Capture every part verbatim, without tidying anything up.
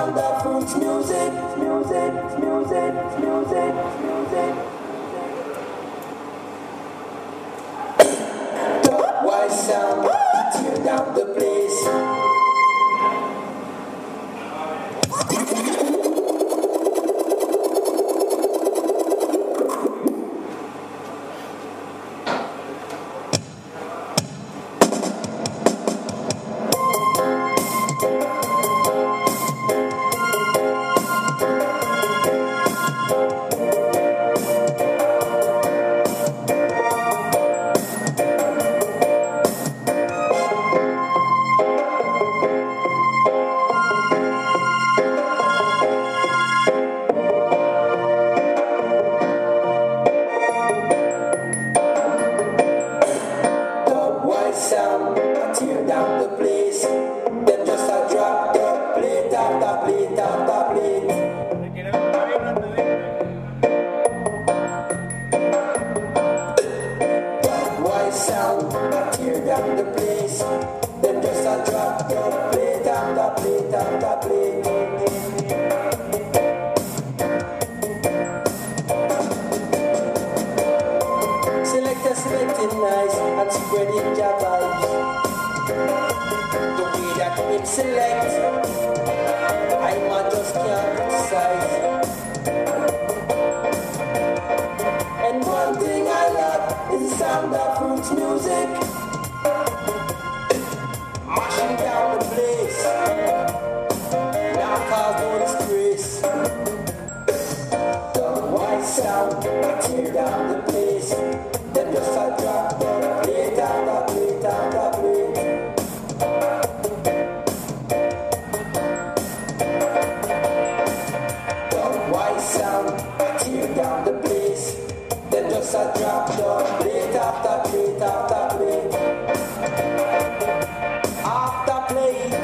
sound of roots music, music, music, music, music. The white sound, tear down the place. Sound, tear down the place. Then just a drop the plate after plate after plate. White sound, tear down the place. Then just a drop the plate after plate after plate. Select a selecting nice and spreading your vibes. The way that we select, I might just can't criticize. And one thing I love is the sound of roots music, mashing down the place. Now cause no disgrace. The white sound, tear down the place. Then just a drop the plate after plate after plate. The white sound, tear down the place. Then just a drop the plate after plate after plate. After plate.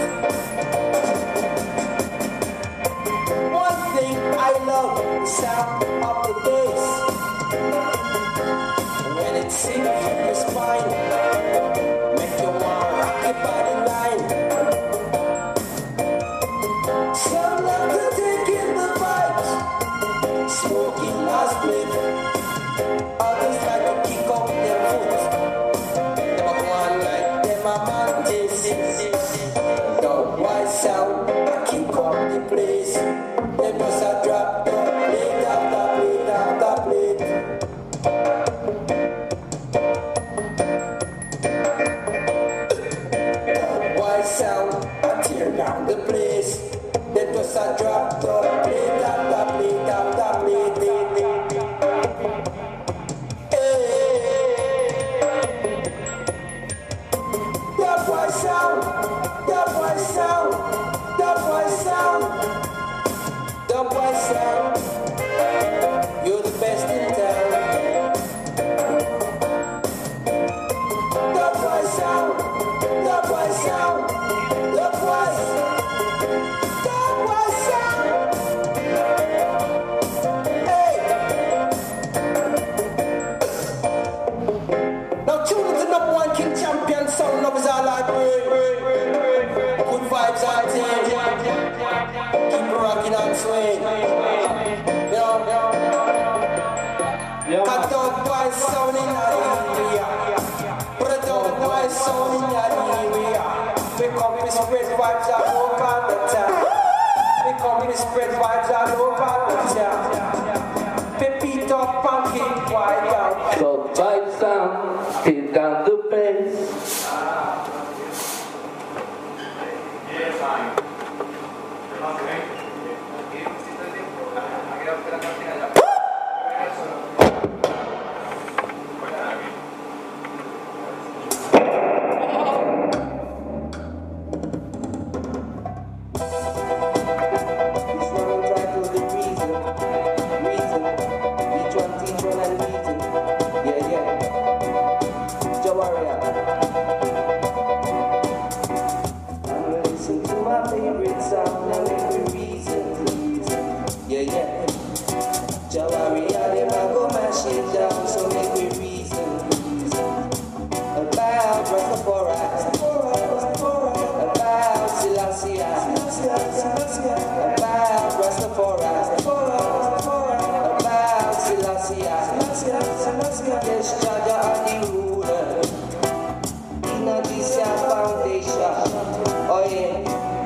One thing I love, the sound of the bass. When it sinks in your spine, make you want to rock your body line. Some love to take in the vibes, smoking last split. Others like to kick up their foot. Them a one like them a mantis. The white sound, kick up the place. Them just a drop the plate after plate after plate. Sound, I tear down the place. Then just a drop the plate after plate after plate. Hey, the white sound, the white sound, the white sound, the white sound. You're the best in town. The white sound, the white sound. Sound love is all I bring. Good vibes on ten. Keep rocking and swing. You know, cut out white sound in the area. Put out white sound in the area. We come to spread vibes all over the town. We come to spread vibes all over the town. Pepito, pumpkin, white out. So vibe sound, tear down the bass. Rastafari, about Selassie, Oh yeah.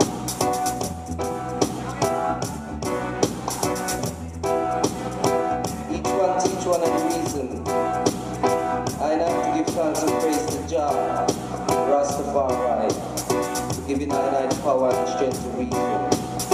Each one teach one of the reason. I have to give thanks and praise to Jah, Rastafari, for giving I and I the power and strength to reason.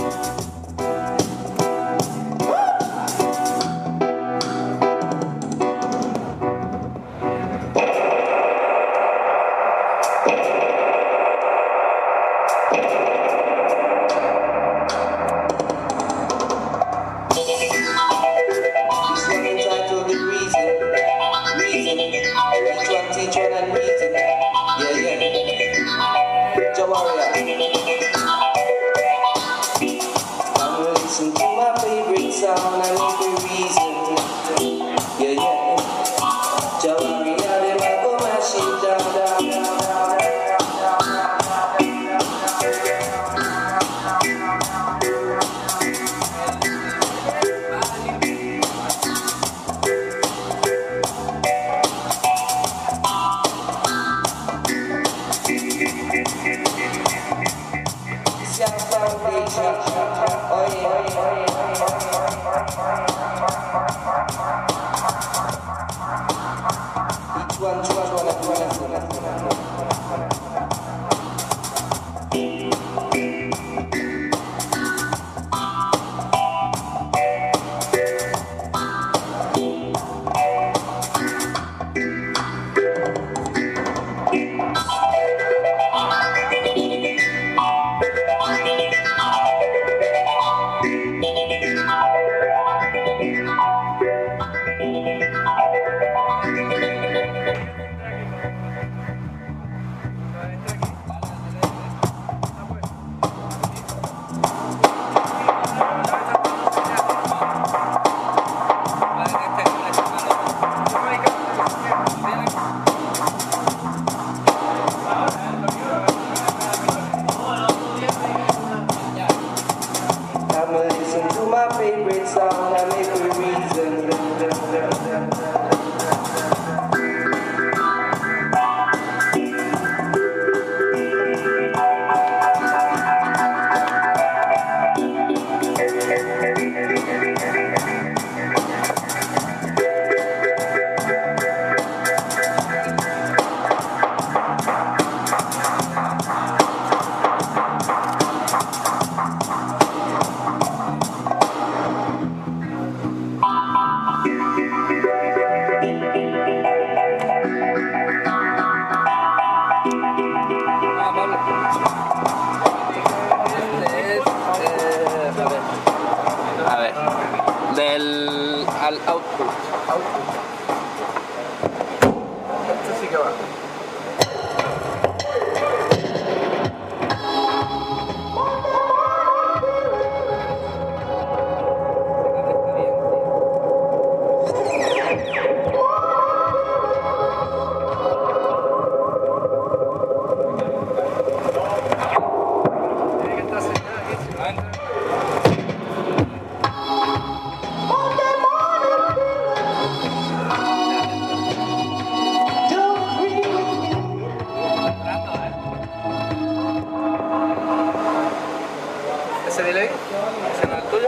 ¿Ese delay? ¿Ese no es el tuyo?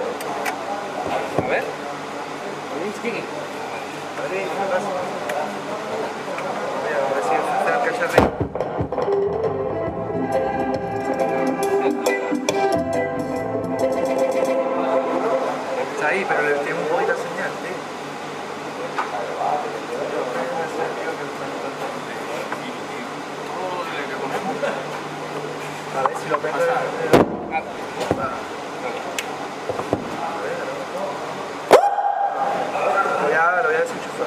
A ver. A ver si funciona el cacharrín. Está ahí, pero le tengo un poquito de señal, tío. A ver si lo prendo. Ya lo voy a desenchufar.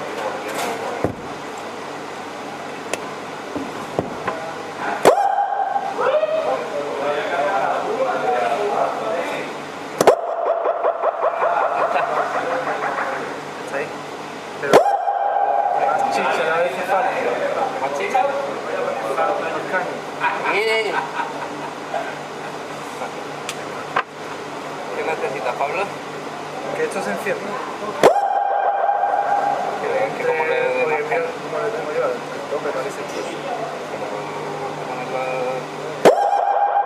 Está ahí. Pero más chicha, la vez que falta. ¿Más chicha? Más caña. Mire. ¿Qué necesitas, Pablo? Que esto se encierra. Que vean que como le Como demarcan. le tengo yo, el tope no dice chicha.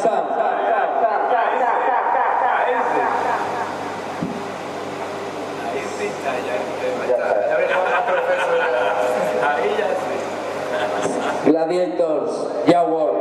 Gladiators, Jaguars.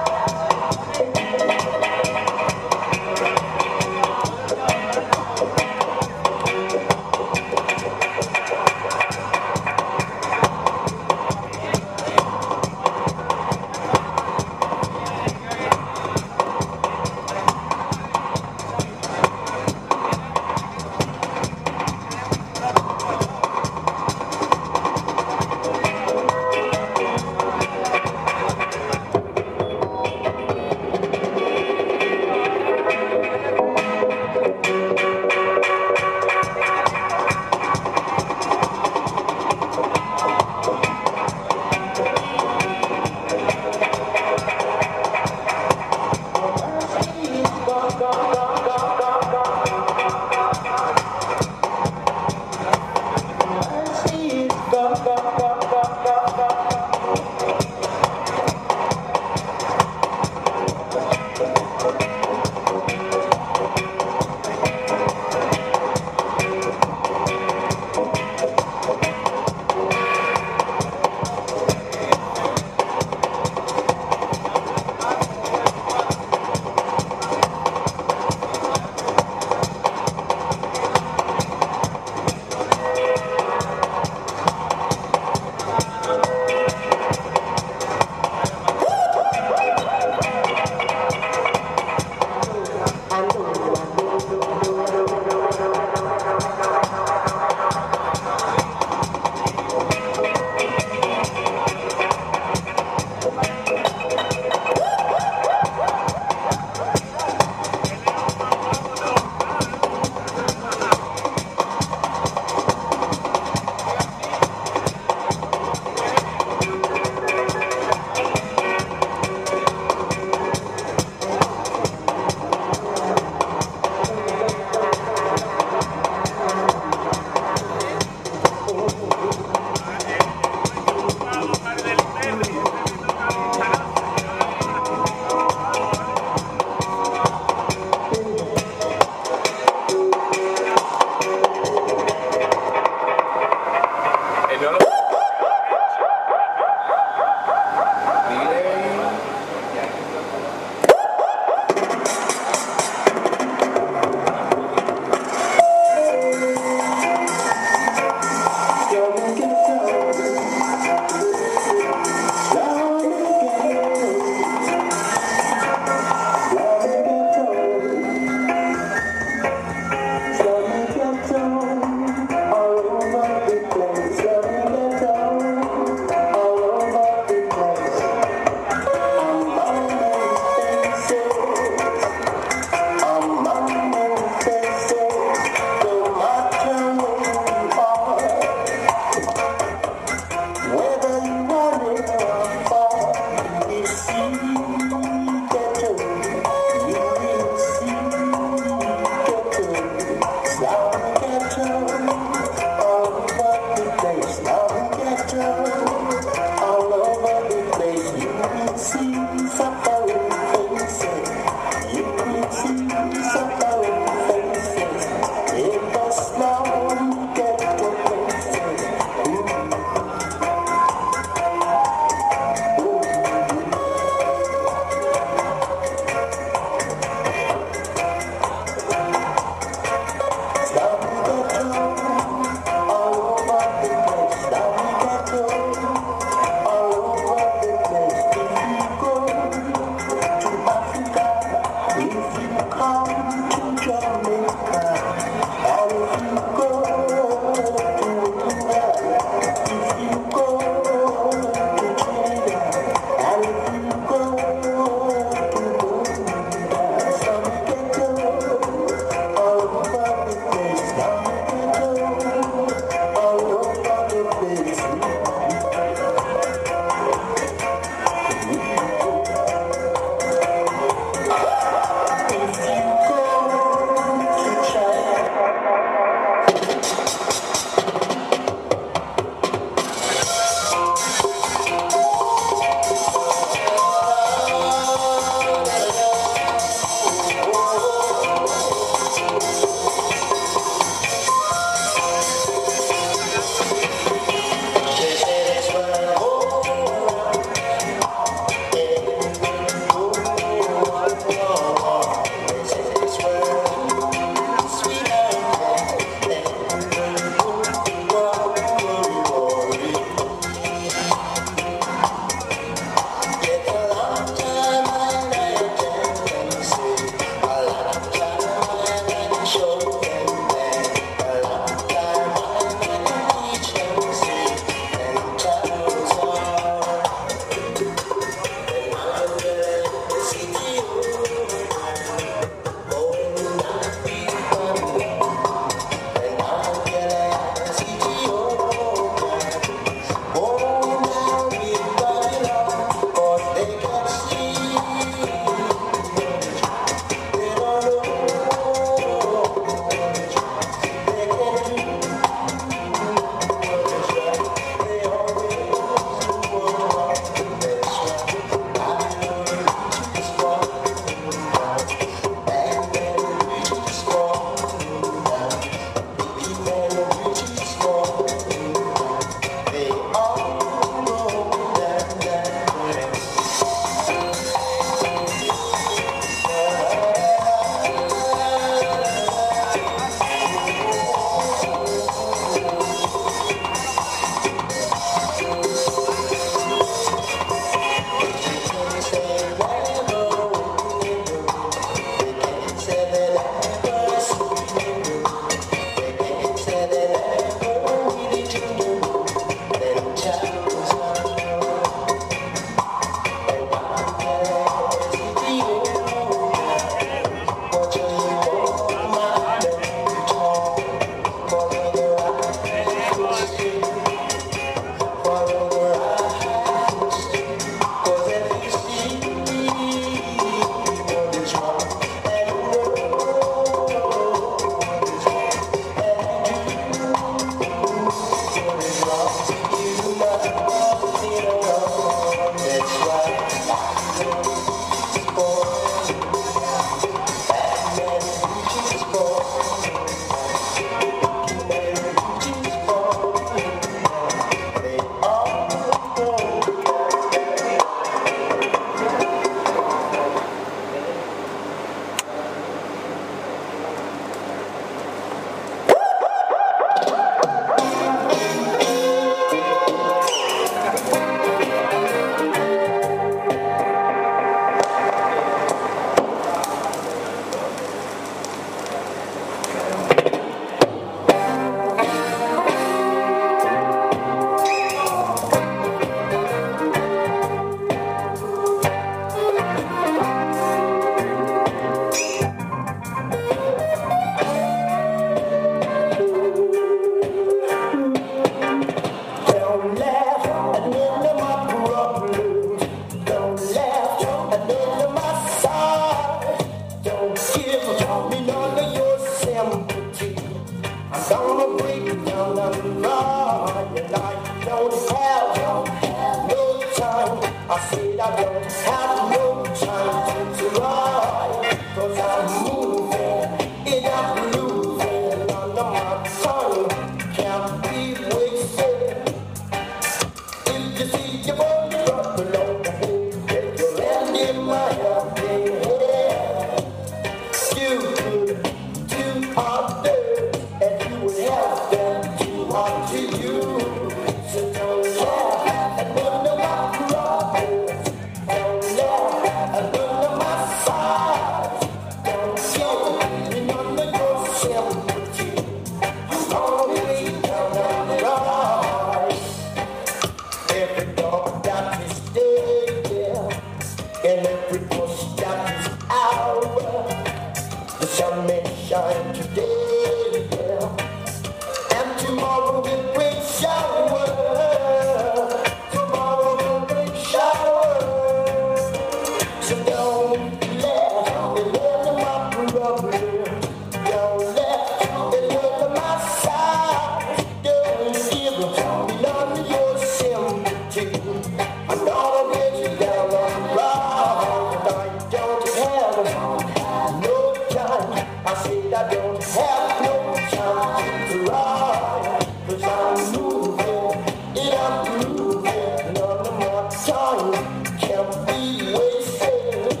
Gonna break down and run, and I don't have no time. I said I don't have no time to ride, cause I'm moving, and I'm losing under my tongue, can't be wasted. If you see your boy drop below the hood, get your hand in my helping hand. You could do harder, and you would have them do hard to you. So don't laugh and none of my problems. Don't laugh and none of my sides. Don't give me none of your sympathy. You always down the ride. Every dog got his day, yeah, and every bush got his hour. The sun may shine today, yeah, and tomorrow will bring shower. Tomorrow will bring shower. So don't let it run my problem. Don't let it run my side. Don't give me none of your sympathy. I'm gonna get you down on the ground. I don't have no time. I said I don't have no time to ride, cause I'm moving, and I'm moving. None of my time can be wasted.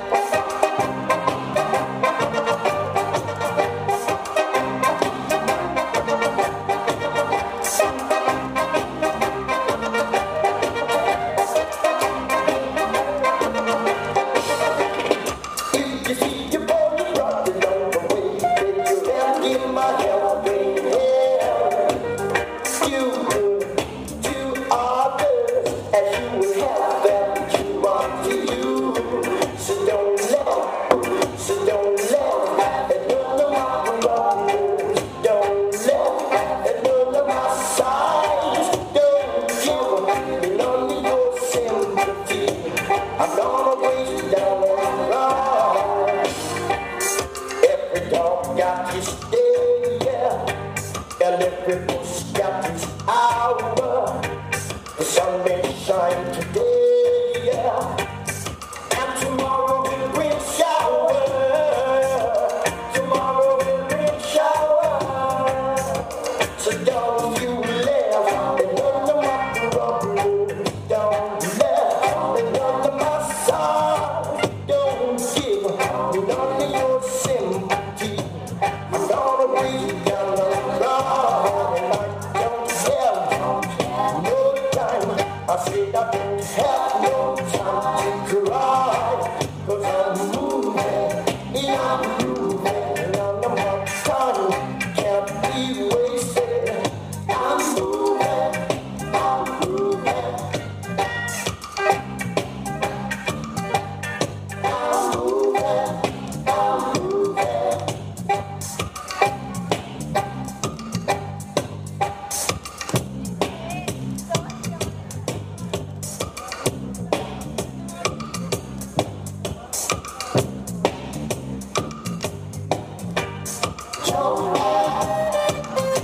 If you see your boy rocking on the way, get your hand in my helping hand. You could do others, and you would have them do unto you. So don't let, so don't let, and none of my problems. Don't let, and none of my sides. Don't give me none of your sympathy. I'm gonna waste you down on the ride. Every dog got his day, yeah, and every bush got his hour. The sun may shine today, yeah, and tomorrow will bring shower. Tomorrow will bring shower. So don't you laugh and none of my problems. Don't laugh and none of my sides. Don't give me none of your sympathy. I'm gonna breathe down the ground, and I don't have no time. I said I don't have no time to cry, cause I'm moving, and I'm moving. None of my time can't be wasted. I'm moving, I'm moving, I'm moving, I'm moving. Don't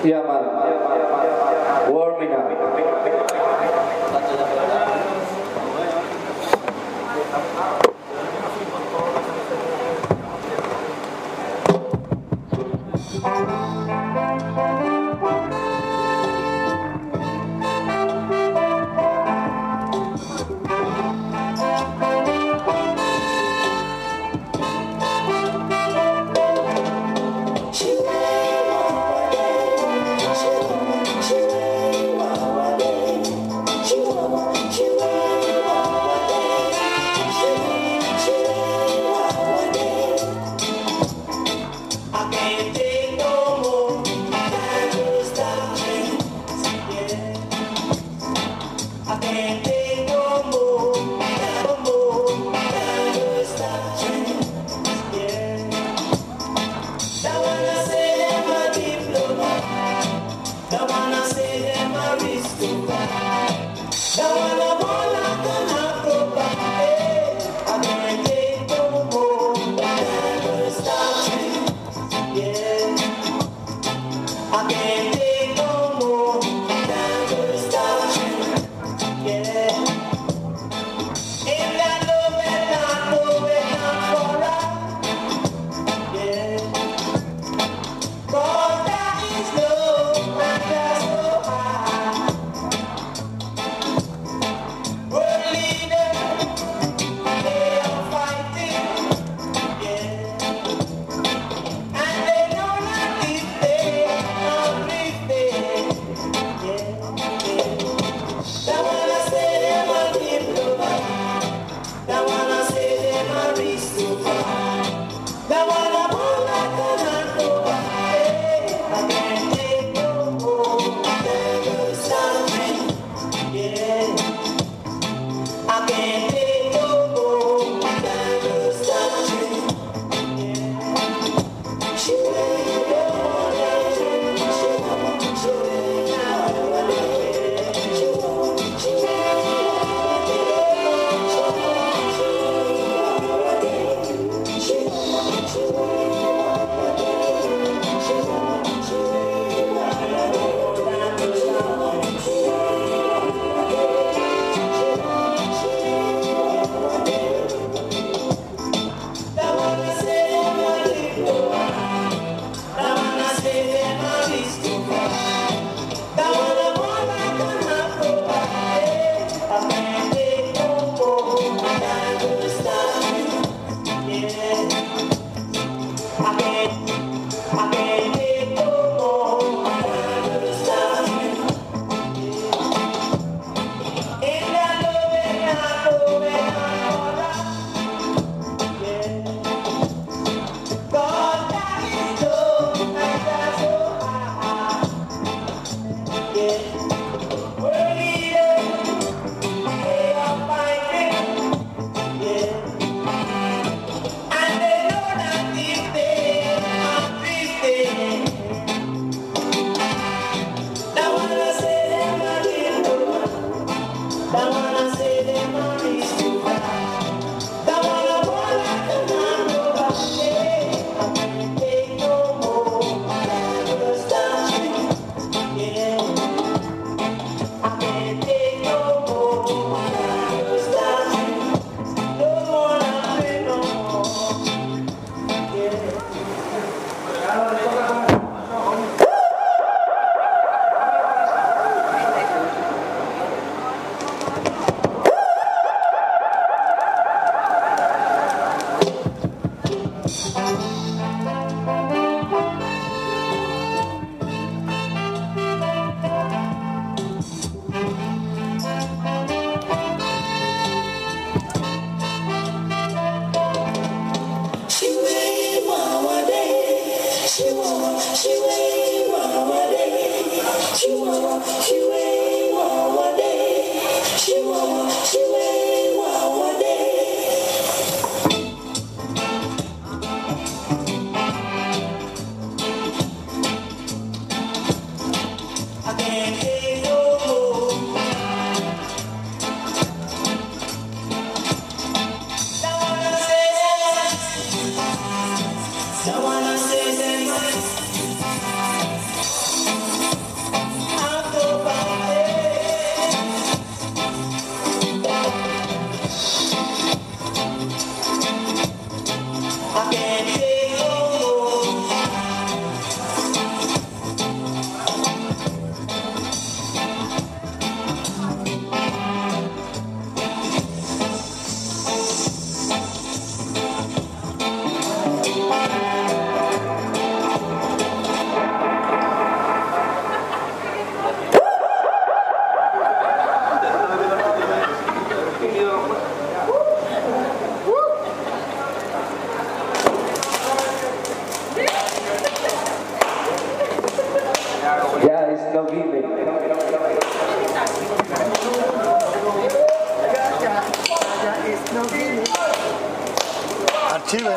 Yeah, man. Warming up.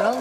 Dadang.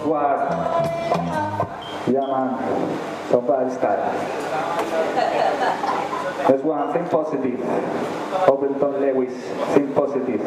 First one. Yeah, man. Somebody style. First one. Think positive. Overton Lewis. Think positive.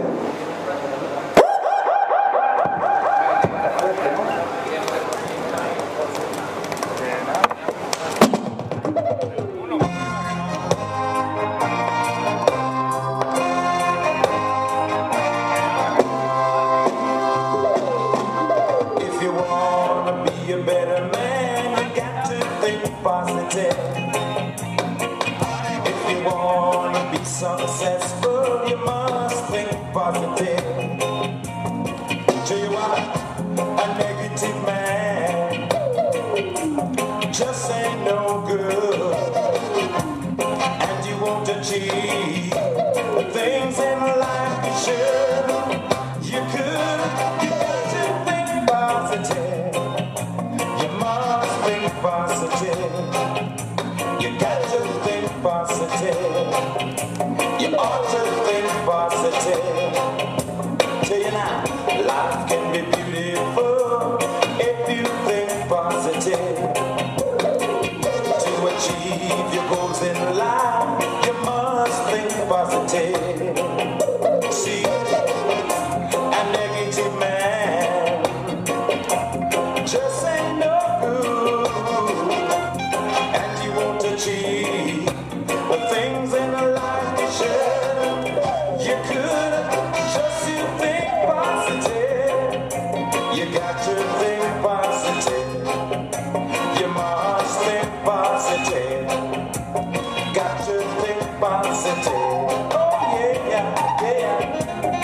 Successful, you must think positive. Tell you what, a negative man just ain't no good, and you won't achieve the things in life you should. You could, you got to think positive. You must think positive. You got to think positive. You ought to think positive. Tell you now, life can be beautiful if you think positive. To achieve your goals in life, you must think positive. See, a negative man just ain't no good, and you won't achieve the things in life. You could just you think positive. You got to think positive. You must think positive. Got to think positive. Oh yeah, yeah, yeah.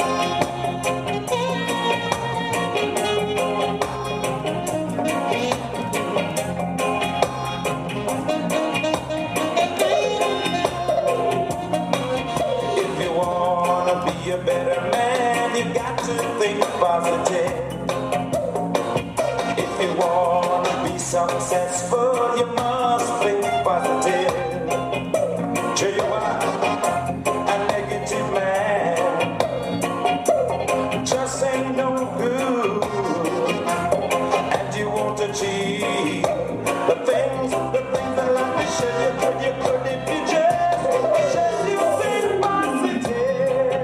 Be a better man, you got to think positive. If you want to be successful, you must think positive. Tell you what, a negative man just ain't no good, and you won't achieve the things, the things that life is sure you could, you could if you just, just you think positive.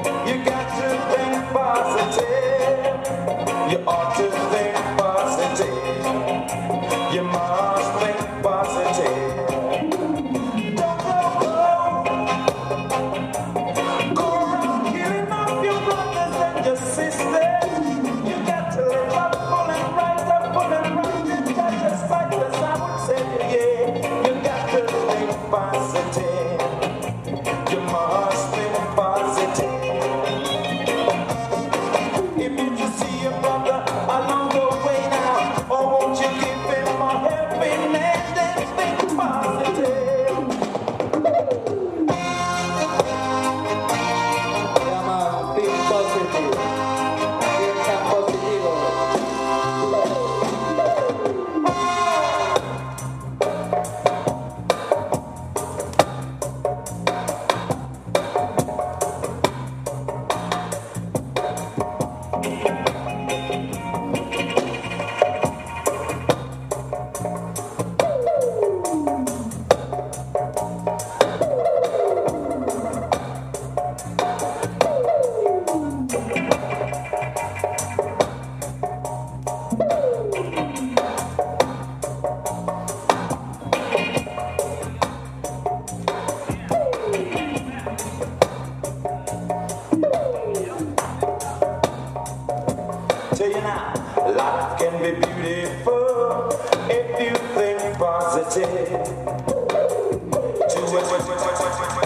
You ought to think positive. You must think positive. Don't go, go, go around killing off your brothers and your sisters. You got to live up, pulling right up, pulling right. You got to fight, as I would say, yeah. You got to think positive. You must think positive. Tell you now, life can be beautiful if you think positive. To it.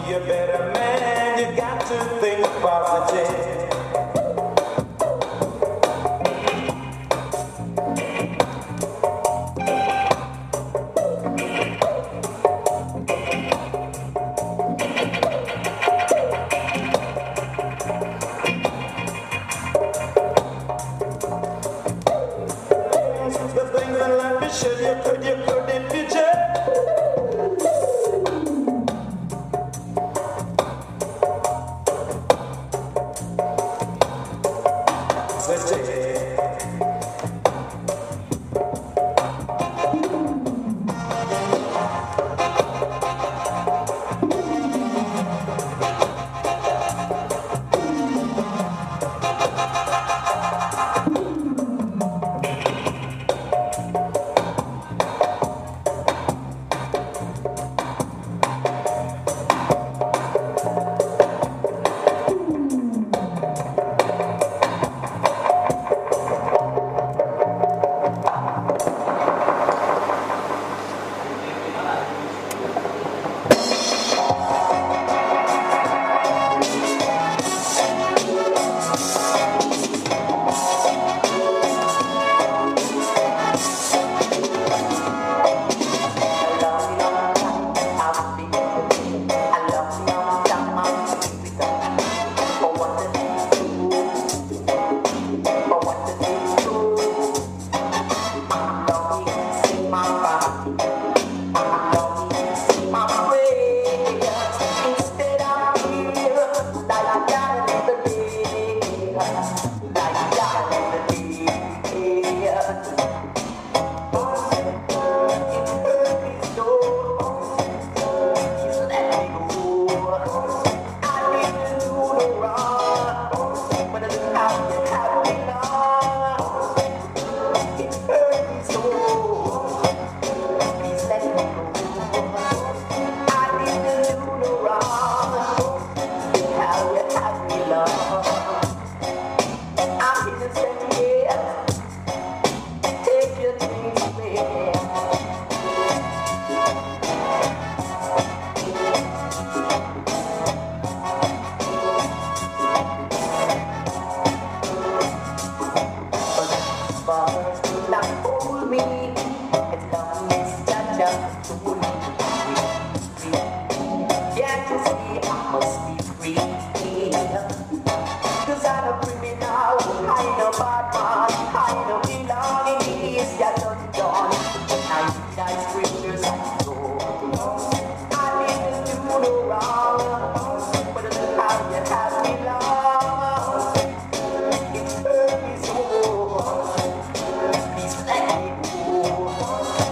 be a better man, you got to think positive. The things in life is shit, you could, you could, if you just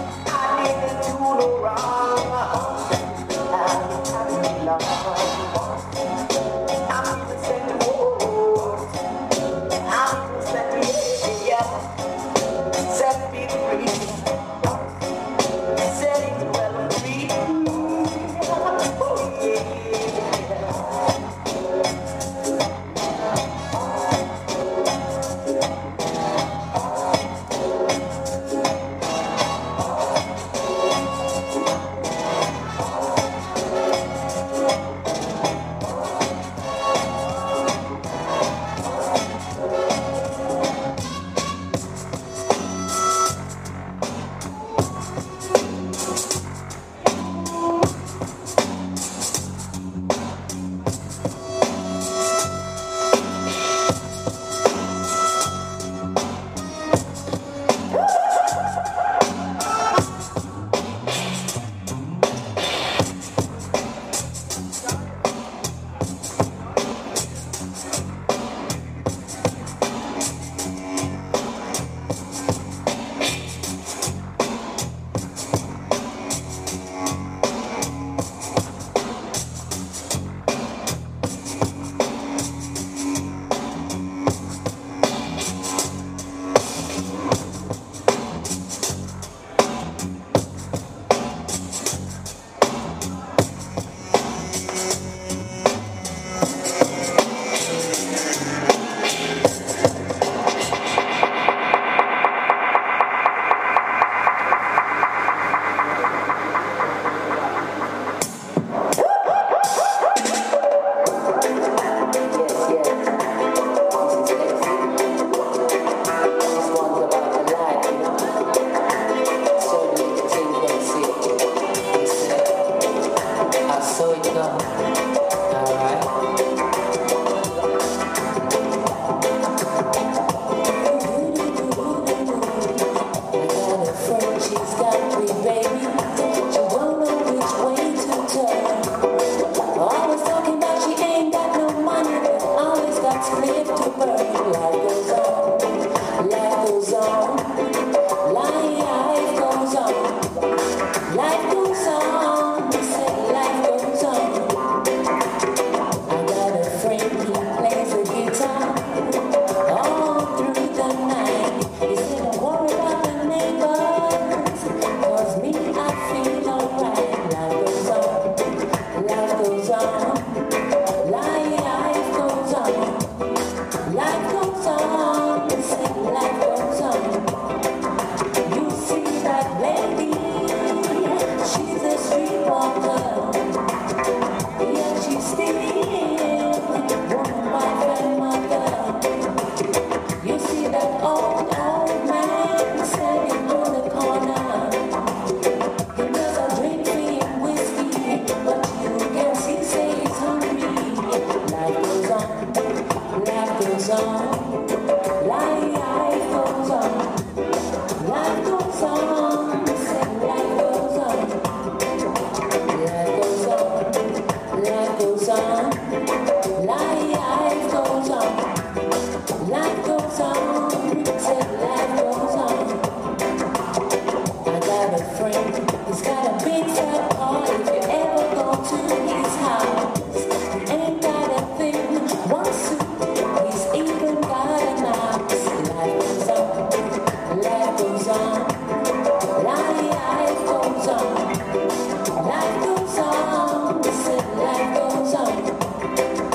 Love. way to go. Alright. I got a friend, she's got three babies. She don't know which way to turn. Always talking about she ain't got no money, but always got split to burn. Life goes on, life goes on, life goes on, life goes on, say life goes on. I got a friend, he plays the guitar all through the night. He said, don't worry about the neighbors, cause me, I feel alright. Life goes on, life goes on, life goes on, life goes on, say life goes on. You see that lady, she's a streetwalker, yeah, she's still woman, wife, and mother. You see that old, old man standing on the corner. He doesn't drink beer and whiskey, but you guess he says hungry. Life goes on, life goes on, life goes on, life goes on, say life goes on, life goes on, life goes on, life goes on. Life goes on, say life goes on. I got a friend, he's got a big fat car. If you ever go to his house, he ain't got a thing, one suit, he's even got a mouse. Life goes on, life goes on, life goes on, life goes on, say life goes on.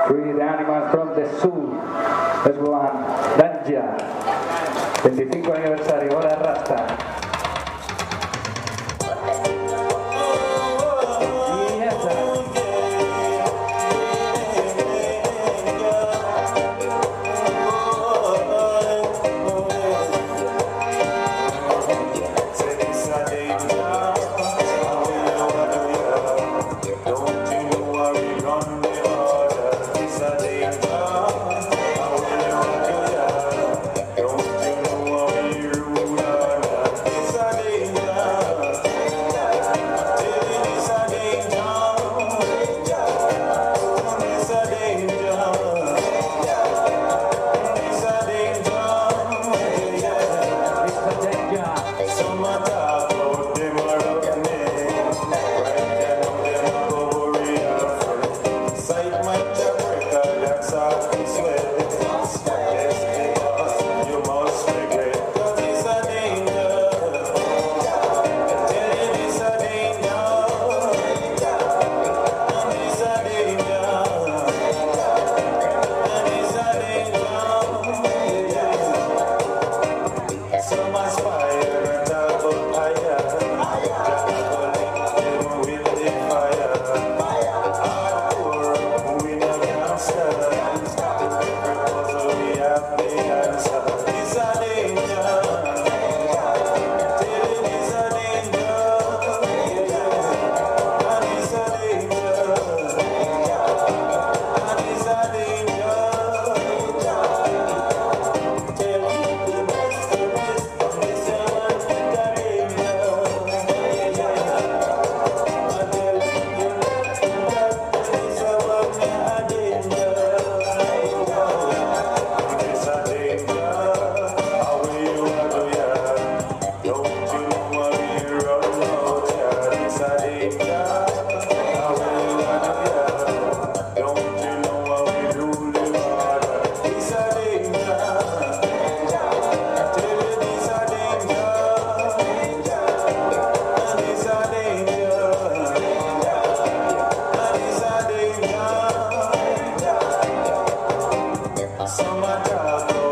Free the animals from the zoo. Let's go on. Danja. veinticinco aniversario, hora Rasta. Yes, sir. Summer